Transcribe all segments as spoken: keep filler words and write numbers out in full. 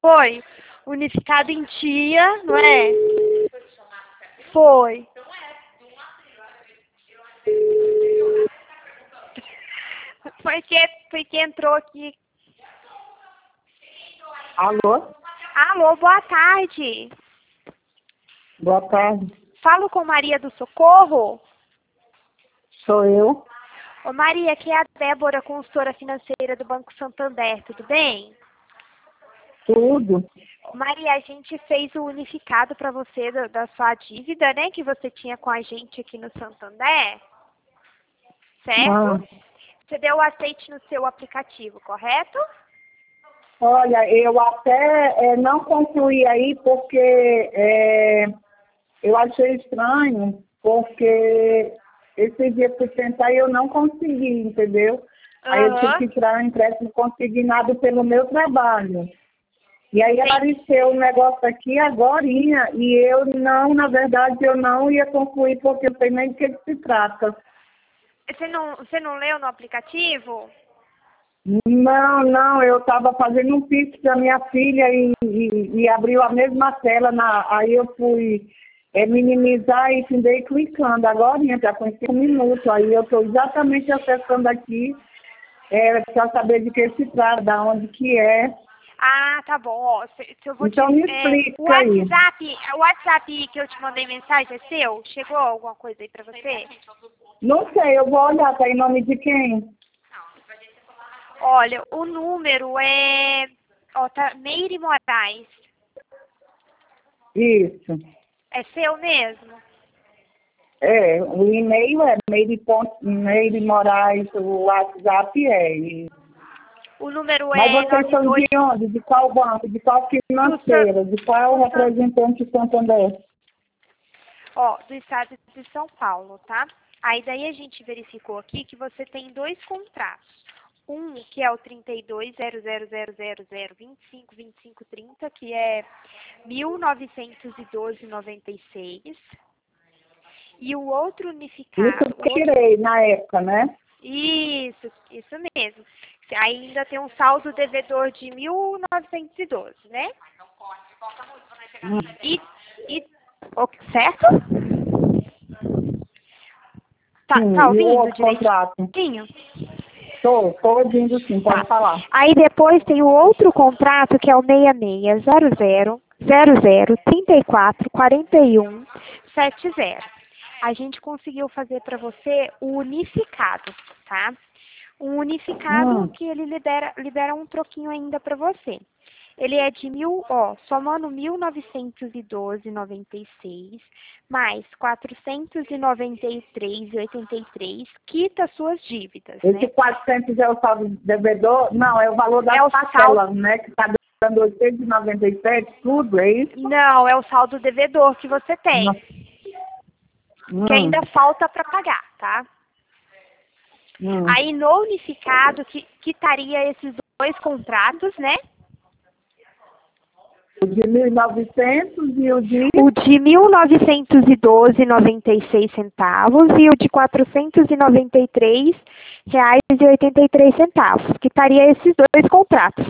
Foi. Unificado em tia, não é? Foi. Porque, porque entrou aqui. Alô? Alô, boa tarde. Boa tarde. Falo com Maria do Socorro? Sou eu. Ô Maria, aqui é a Débora, consultora financeira do Banco Santander, tudo bem? Tudo. Maria, a gente fez o unificado para você da, da sua dívida, né, que você tinha com a gente aqui no Santander, certo? Ah, Você deu o aceite no seu aplicativo, correto? olha, eu até é, não concluí aí porque é, eu achei estranho, porque esse dia fui tentar e eu não consegui, entendeu? Aí eu tive Aham. que tirar um empréstimo consignado pelo meu trabalho. E aí Sim. apareceu um negócio aqui agorinha e eu não, na verdade, eu não ia concluir porque eu sei nem do que que se trata. Você não, você não leu no aplicativo? Não, não, eu estava fazendo um pix da minha filha e, e, e abriu a mesma tela, na, aí eu fui é, minimizar e fiquei clicando agora, já com cinco minutos, aí eu estou exatamente acessando aqui é, para saber de que se trata, da onde que é. Ah, tá bom. Ó, se, se eu vou te, Então me é, o explica aí. WhatsApp, o WhatsApp que eu te mandei mensagem é seu? Chegou alguma coisa aí pra você? Não sei, eu vou olhar, tá em nome de quem? Olha, o número é... Ó, tá Meire Moraes. Isso. É seu mesmo? É, o e-mail é meire ponto meire moraes, o WhatsApp é. E O número mas é vocês são de noventa e dois onde? De qual banco? De qual do, San- financeira? De qual do, San- representante de Santander? ó, do estado de São Paulo, tá? Aí daí a gente verificou aqui que você tem dois contratos. Um que é o trinta e dois zero zero zero zero zero vinte e cinco vinte e cinco trinta, que é mil novecentos e doze vírgula noventa e seis. E o outro Isso unificado, eu o outro... tirei na época, né? Isso, isso mesmo. Ainda tem um saldo devedor de mil novecentos e doze, né? Hum. E, e o- certo? Tá, Sim, tá e o ouvindo outro contrato? direitinho? Estou, estou ouvindo sim, pode Tá. falar. Aí depois tem o outro contrato que é o seis seis zero zero zero zero trinta e quatro quarenta e um setenta. A gente conseguiu fazer para você o unificado, tá? Um unificado Hum. que ele libera, libera um troquinho ainda para você. Ele é de mil, ó, somando mil novecentos e doze vírgula noventa e seis mais quatrocentos e noventa e três vírgula oitenta e três, quita suas dívidas, Esse né? quatrocentos é o saldo devedor? Não, é o valor das É o parcelas, né? Que está dando oitocentos e noventa e sete, tudo, é isso? Não, é o saldo devedor que você tem, Não. que Hum, ainda falta para pagar, tá? hum. Aí no unificado, que quitaria esses dois contratos, né? O de mil e novecentos e o de... O de mil novecentos e doze vírgula noventa e seis centavos e o de quatrocentos e noventa e três reais e oitenta e três centavos, quitaria esses dois contratos.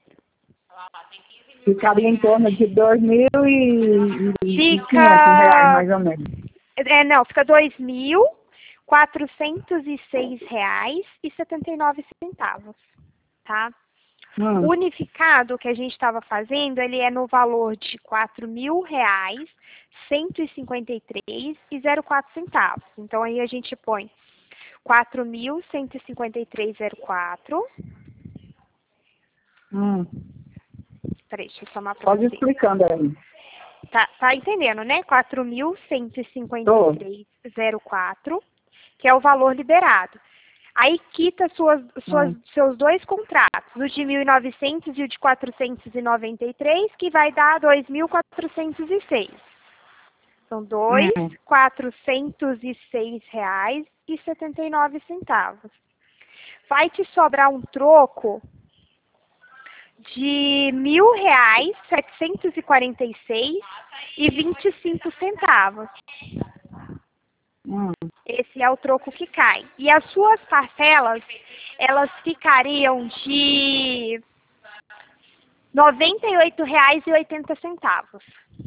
Ficaria em torno de dois mil e quinhentos reais, Fica, mais ou menos. é, não, fica dois mil quatrocentos e seis reais e setenta e nove centavos, tá? O Hum. unificado que a gente estava fazendo, ele é no valor de quatro mil reais, cento e cinquenta e três e zero quatro centavos. Então aí a gente põe quatro mil cento e cinquenta e três e zero quatro. Hum. Peraí, deixa eu somar para Pode ir você. explicando aí. Tá, tá entendendo, né? quatro mil cento e cinquenta e Tô. três e zero quatro, que é o valor liberado. Aí quita suas, suas, Hum. seus dois contratos, o de mil e novecentos e o de quatrocentos e noventa e três, que vai dar dois mil quatrocentos e seis. São dois mil Hum. quatrocentos e seis reais e setenta e nove centavos. Vai te sobrar um troco de mil reais setecentos e quarenta e seis e vinte e cinco centavos. Hum. Esse é o troco que cai. E as suas parcelas, elas ficariam de noventa e oito reais e oitenta centavos.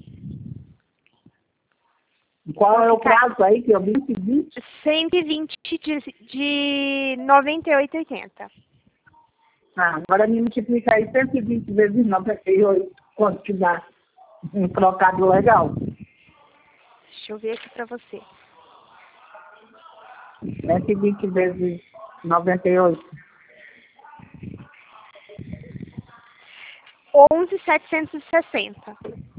Qual é o prazo aí que eu vi? cento e vinte de, de noventa e oito reais e oitenta centavos. Ah, agora me multiplica aí cento e vinte vezes noventa e oito, quanto que dá? Um trocado legal. Deixa eu ver aqui pra você. cento e vinte vezes noventa e oito. onze mil setecentos e sessenta.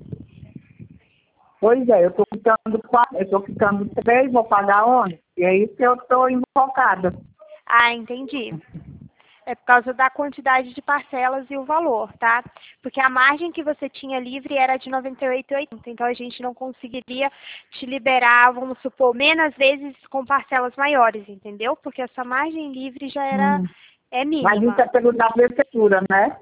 Pois é, eu estou ficando quatro, eu estou ficando três, vou pagar onde? E é isso que eu estou invocada. Ah, entendi. É por causa da quantidade de parcelas e o valor, tá? Porque a margem que você tinha livre era de noventa e oito reais e oitenta centavos, então a gente não conseguiria te liberar, vamos supor, menos vezes com parcelas maiores, entendeu? Porque essa margem livre já era Hum. é mínima. Mas isso é pelo da prefeitura, né?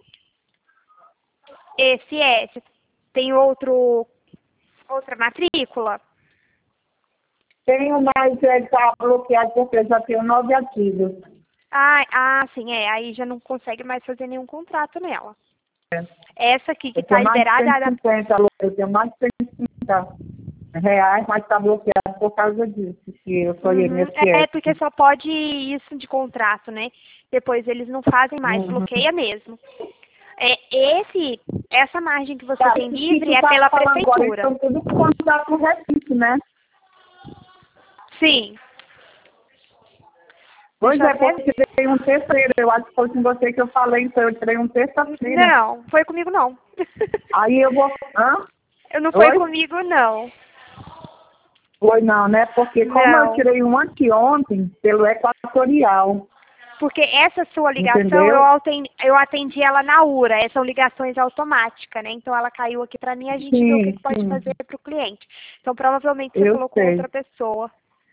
Esse é. Você tem outro, outra matrícula? Tenho, mas ele está bloqueado porque eu já tenho nove ativos. Ah, ah, sim, é. Aí já não consegue mais fazer nenhum contrato nela. É. Essa aqui que Eu está tenho mais de liberada... cento e cinquenta, eu tenho mais de cento e cinquenta reais, mas está bloqueado por causa disso, que eu sou Uhum. I N S S. É, porque só pode isso de contrato, né? Depois eles não fazem mais, Uhum. bloqueia mesmo. É, esse, essa margem que você Tá, tem esse livre que é tá pela falando agora, prefeitura. então tudo contrato recente, né? Sim. Pois Deixa eu é, até... porque eu tirei um terceiro, eu acho que foi com você que eu falei, então eu tirei um terça-feira. Não, foi comigo não. Aí eu vou... Hã? Não foi Oi? comigo não. Foi não, né? Porque como eu Não. tirei um anteontem pelo Equatorial, Porque essa sua ligação, entendeu? eu atendi, eu atendi ela na U R A. Essas são ligações automáticas, né? Então ela caiu aqui pra mim e a gente viu o que Sim, que pode sim, fazer pro cliente. Então provavelmente você eu falou com sei. outra pessoa.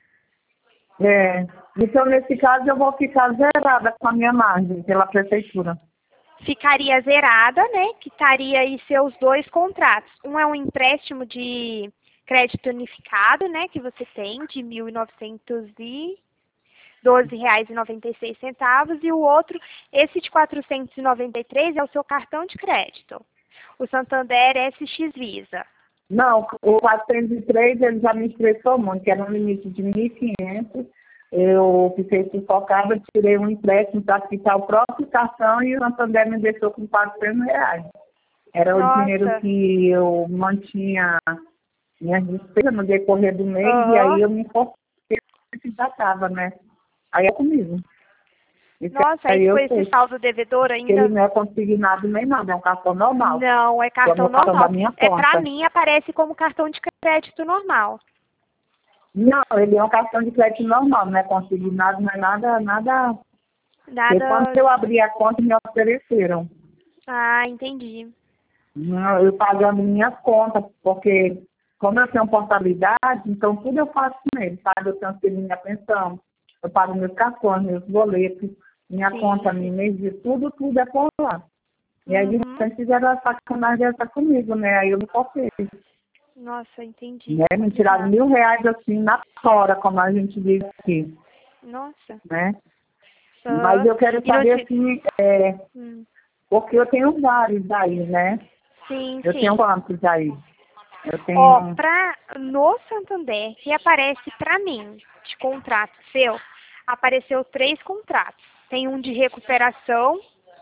É. Então, nesse caso, eu vou ficar zerada com a minha margem pela prefeitura. Ficaria zerada, né? Que estaria aí seus dois contratos. Um é um empréstimo de crédito unificado, né? Que você tem de mil e novecentos e doze reais e noventa e seis centavos, e o outro, esse de quatrocentos e noventa e três, é o seu cartão de crédito. O Santander S X Visa. Não, o quatrocentos e três ele já me estressou muito, que era um limite de mil e quinhentos. Eu fiquei sufocada, tirei um empréstimo para quitar o próprio cartão e o Santander me deixou com quatrocentos reais. Era o Nossa. dinheiro que eu mantinha minhas despesas no decorrer do mês, Uhum. e aí eu me foquei que já estava, né? Aí é comigo. Esse Nossa, aí aí eu foi esse sei. saldo devedor Que ainda? ele não é consignado nem nada, é um cartão normal. Não, é cartão Como o cartão normal. da minha É, conta. pra mim, aparece como cartão de crédito normal. Não, ele é um cartão de crédito normal, não é consignado, não é nada, nada. Porque Nada... quando eu abri a conta, me ofereceram. Ah, entendi. Não, eu pagando minhas contas, porque como eu tenho portabilidade, então tudo eu faço com ele, sabe? Eu transfiro minha pensão, eu pago meus cartões, meus boletos, minha Sim. conta, minha energia, tudo, tudo é por lá. E aí, de Uhum. repente, fizeram a sacanagem dessa comigo, né? Aí eu me foquei. Nossa, entendi. Né? Me tiraram mil reais assim na hora, como a gente diz aqui, Nossa. né? Uhum. Mas eu quero E não saber te- assim, é, Hum. porque eu tenho vários aí, né? Sim, Eu sim. tenho quantos aí? Eu tenho. Ó, pra, no Santander, que aparece pra mim, de contrato seu, apareceu três contratos. Tem um de recuperação,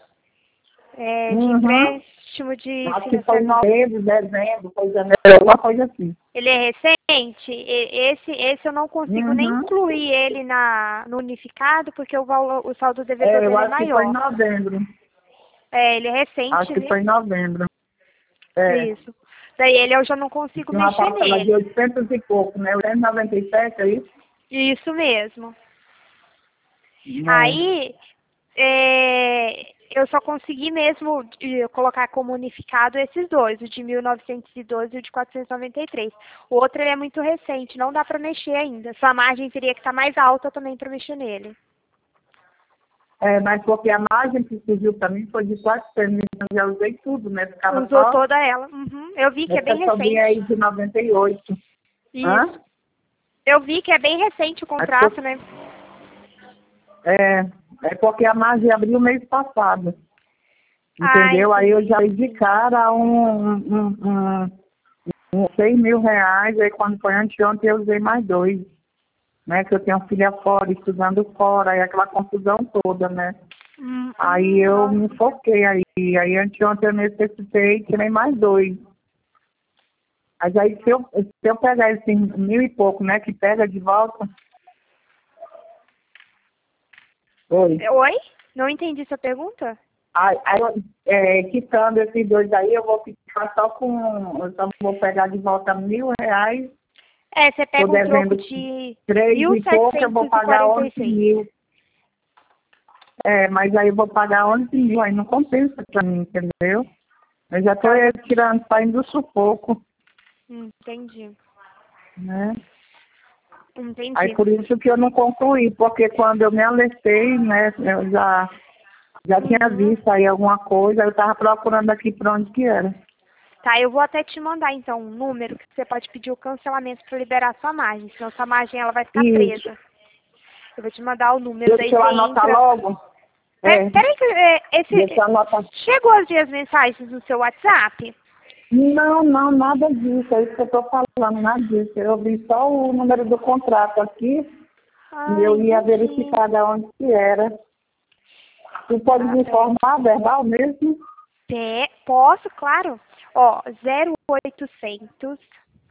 é, de Uhum. empréstimo de Acho que foi financiamento. novembro, dezembro, foi janeiro, alguma coisa assim. Ele é recente? E- Esse, esse eu não consigo nem Uhum. incluir ele na, no unificado, porque o, valor, o saldo devedor É, eu dele é acho que foi em maior. novembro. É, ele é recente, Acho que né? foi em novembro. É. Isso. Daí ele eu já não consigo Tinha uma mexer parcela de nele. oitocentos e pouco, né? oitocentos e noventa e sete, é isso? Isso mesmo. É. Aí, é, eu só consegui mesmo eh, colocar como unificado esses dois, o de mil novecentos e doze e o de quatrocentos e noventa e três. O outro ele é muito recente, não dá para mexer ainda. Sua margem teria que estar mais alta também para mexer nele. É, mas porque a margem que surgiu para mim foi de quatrocentos, então já usei tudo, né? Ficava Usou só, toda ela. Uhum. Eu vi que é bem essa só vinha aí recente. de noventa e oito. Hã? Isso. Eu vi que é bem recente o contrato, né? É, é porque a margem abriu mês passado. Entendeu? Ai, Aí eu já ia de cara um, um, um, um seis mil reais, aí quando foi anteontem eu usei mais dois, né? Que eu tenho filha fora, estudando fora, aí aquela confusão toda, né? hum, Aí hum, eu me nossa. foquei aí, aí anteontem eu necessitei, tirei mais dois. Mas aí se eu, se eu pegar esse mil e pouco, né, que pega de volta... Oi? Oi? Não entendi sua pergunta? Aí, aí eu, é, quitando esses dois aí, eu vou ficar só com... Eu só vou pegar de volta mil reais. É, você Estou pega um troco devendo de três mil e pouco, eu setecentos vou e pagar quarenta e onze seis. mil. É, mas aí eu vou pagar onze mil, aí não compensa pra mim, entendeu? Eu já estou Tá. tirando, saindo do sufoco, Hum, Entendi. né? Aí Entendi. por isso que eu não concluí, porque quando eu me alertei, né, eu já, já tinha Uhum. visto aí alguma coisa, eu estava procurando aqui para onde que era. Tá, eu vou até te mandar então um número que você pode pedir o cancelamento para liberar sua margem, senão sua margem ela vai ficar Isso. presa. Eu vou te mandar o número, daí Deixa eu você anotar entra. logo. Pe- É, Peraí que é, deixa eu esse. anotar. Chegou as minhas mensagens no seu WhatsApp? Não, não, nada disso, é isso que eu estou falando, nada disso. Eu vi só o número do contrato aqui e Ah, eu ia entendi. verificar de onde que era. Tu pode Tá, me peraí. informar, verbal mesmo? Pe- Posso, claro. Ó, zero oitocentos,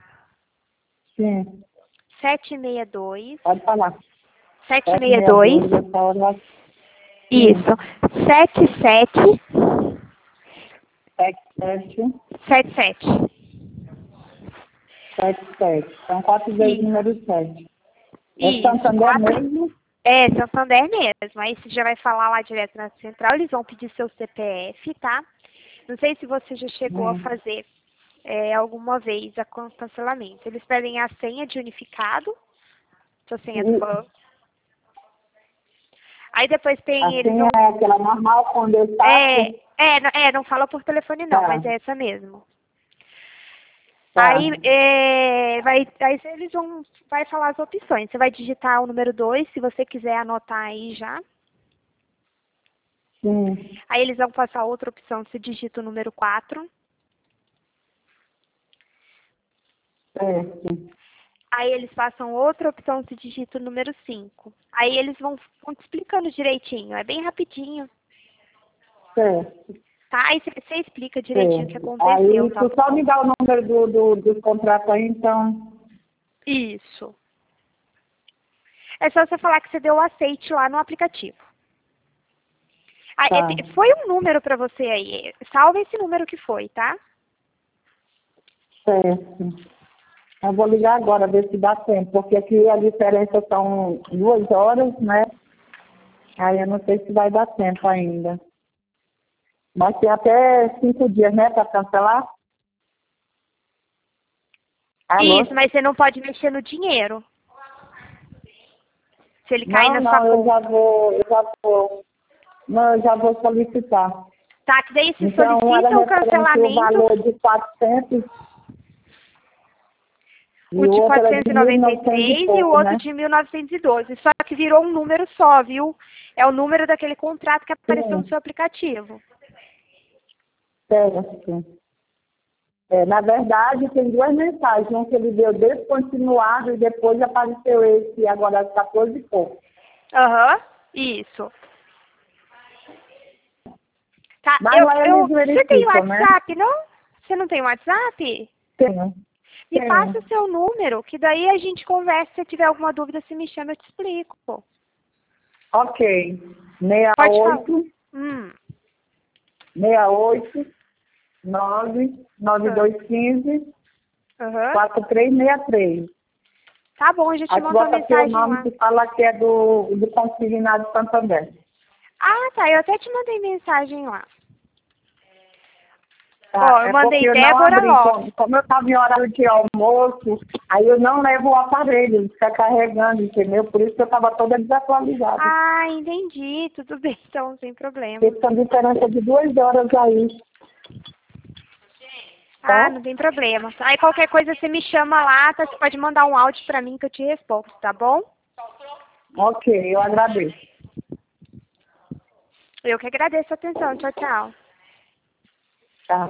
Sim, sete seis dois, pode falar. sete sete seis seis dois, dois, essa hora. isso, Sim, sete sete sete sete sete sete. sete sete. São quatro vezes Isso, número sete. É isso, Santander quatro. mesmo? É, Santander mesmo. Aí você já vai falar lá direto na central, eles vão pedir seu C P F, tá? Não sei se você já chegou a Hum. fazer é, alguma vez a can- cancelamento. Eles pedem a senha de unificado, sua senha do E, banco. Aí depois tem, eles assim vão. é aquela normal quando eu É, saco. é, não- é, não fala por telefone não, Tá, mas é essa mesmo. tá. Aí, é, vai, aí eles vão vai falar as opções. Você vai digitar o número dois, se você quiser anotar aí já. Sim, Aí eles vão passar outra opção, você digita o número quatro. certo, Aí eles passam outra opção, você digita o número cinco. Aí eles vão, vão te explicando direitinho, é bem rapidinho, certo, tá? Aí você você explica direitinho o que certo. aconteceu, Aí tá tu só bom? me dá o número do, do, do contrato aí, então. Isso. É só você falar que você deu o aceite lá no aplicativo. Ah, é, Tá, te- foi um número pra você aí. Salva esse número que foi, tá? certo. Eu vou ligar agora, ver se dá tempo, porque aqui a diferença são duas horas, né? Aí eu não sei se vai dar tempo ainda. Vai ser até cinco dias, né, para cancelar? Alô? Isso, mas você não pode mexer no dinheiro. Se ele cair Não, na sua não, eu já conta. vou, eu já vou, não, eu já vou solicitar. Tá, que daí se Então, um era solicita o referente o cancelamento, valor de quatrocentos e o o de outro era de quatrocentos e mil e noventa e novecentos e três e o pouco, outro né? de mil novecentos e doze. Só que virou um número só, viu? É o número daquele contrato que apareceu no Sim, seu aplicativo. certo. É, na verdade, tem duas mensagens. Um que ele deu descontinuado e depois apareceu esse, agora quatorze e pouco. Aham, isso. Tá, Mas eu, lá eu, eles você tem verificam, né? WhatsApp, não? Você não tem WhatsApp? Tenho. Me passa o Tenho. seu número, que daí a gente conversa. Se tiver alguma dúvida, você me chama, eu te explico. Pô. Ok. seis Pode falar. oito, Hum. seis oito, nove, nove ah, dois um cinco, Aham. quatro três seis três. Tá bom, eu já te Aí tu mando uma bota teu mensagem nome lá. e fala que é do, do consignado Santander. Ah, tá, eu até te mandei mensagem lá. Tá? Ó, eu É porque mandei eu não Débora abri, Lopes. como como eu estava em horário de almoço, aí eu não levo o aparelho, ele fica carregando, entendeu? Por isso que eu estava toda desatualizada. Ah, entendi. Tudo bem, então, sem problema. Porque são diferença de duas horas aí, Ah, tá? não tem problema. Aí qualquer coisa você me chama lá, tá? Você pode mandar um áudio pra mim que eu te respondo, tá bom? Ok, eu agradeço. Eu que agradeço a atenção. Tchau, tchau.